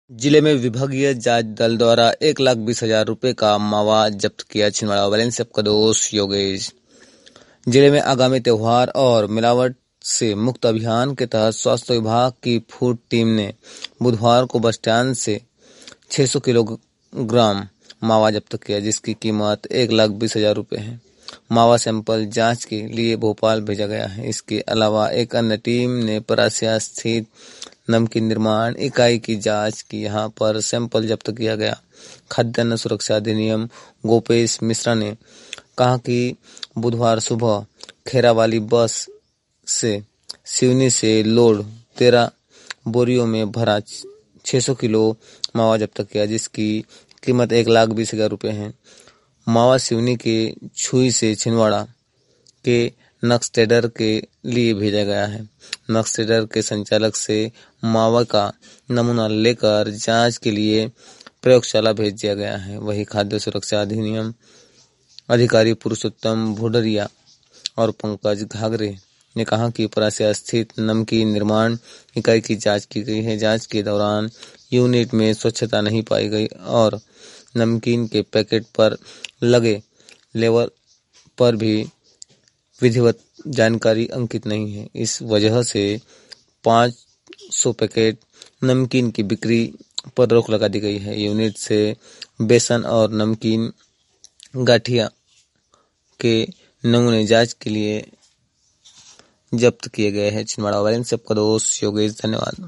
जिले में विभागीय जांच दल द्वारा 1,20,000 रुपए का मावा जब्त किया। छिंदवाड़ा वायलेंस ऐप का दोष योगेश। जिले में आगामी त्योहार और मिलावट से मुक्त अभियान के तहत स्वास्थ्य विभाग की फूड टीम ने बुधवार को बस स्टैंड से 600 किलोग्राम मावा जब्त किया, जिसकी कीमत 1,20,000 रुपए है। मावा सैंपल जांच के लिए भोपाल भेजा गया है। इसके अलावा एक अन्य टीम ने परासिया स्थित नमकीन निर्माण इकाई की जांच की। यहां पर सैंपल जब्त किया गया। खाद्यान्न सुरक्षा अधिनियम गोपेश मिश्रा ने कहा कि बुधवार सुबह खेरावाली बस से सिवनी से लोड 13 बोरियों में भरा 600 किलो मावा जब्त किया, जिसकी कीमत 1,20,000 रुपए है। मावा सिवनी के छुई से छिंदवाड़ा के नक्सटेडर के लिए भेजा गया है। नक्सटेडर के संचालक से मावा का नमूना लेकर जांच के लिए प्रयोगशाला भेज दिया गया है। वही खाद्य सुरक्षा अधिनियम अधिकारी पुरुषोत्तम भुडरिया और पंकज घाघरे ने कहा कि परासिया स्थित नमकीन निर्माण इकाई की जांच की गई है। जांच के दौरान यूनिट में स्वच्छता नहीं पाई गई और नमकीन के पैकेट पर लगे लेबल पर भी विधिवत जानकारी अंकित नहीं है। इस वजह से 500 पैकेट नमकीन की बिक्री पर रोक लगा दी गई है। यूनिट से बेसन और नमकीन गाठिया के नमूने जांच के लिए जब्त किए गए हैं। छिंदवाड़ा वायलेंस ऐप का दोष योगेश। धन्यवाद।